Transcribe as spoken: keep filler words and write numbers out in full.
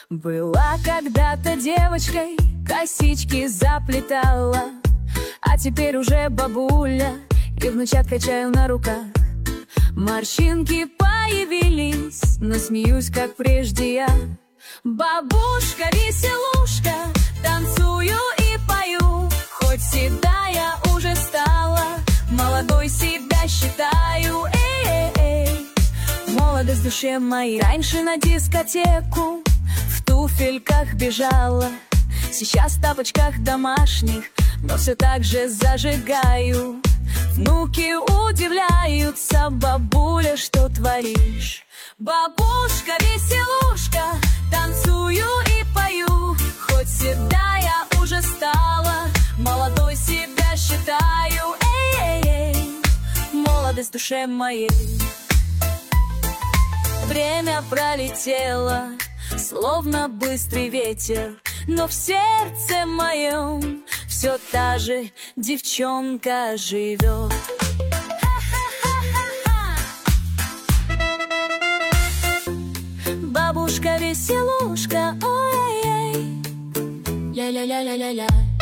Была когда-то девочкой, косички заплетала, а теперь уже бабуля, и внучат качаю на руках. Морщинки появились, но смеюсь, как прежде я. Бабушка-веселушка, танцую и пою, хоть седая уже стала, молодой себя считаю. Эй-эй-эй, молодость в душе моей. Раньше на дискотеку в туфельках бежала, сейчас в тапочках домашних, но все так же зажигаю. Внуки удивляются: бабуля, что творишь? Бабушка-веселушка, танцую и пою, хоть седая уже стала, молодой себя считаю. Эй-эй-эй, молодость в душе моей. Время пролетело, словно быстрый ветер, но в сердце моем все та же девчонка живет. Бабушка-веселушка, ой-ой-ой, ля-ля-ля-ля-ля-ля.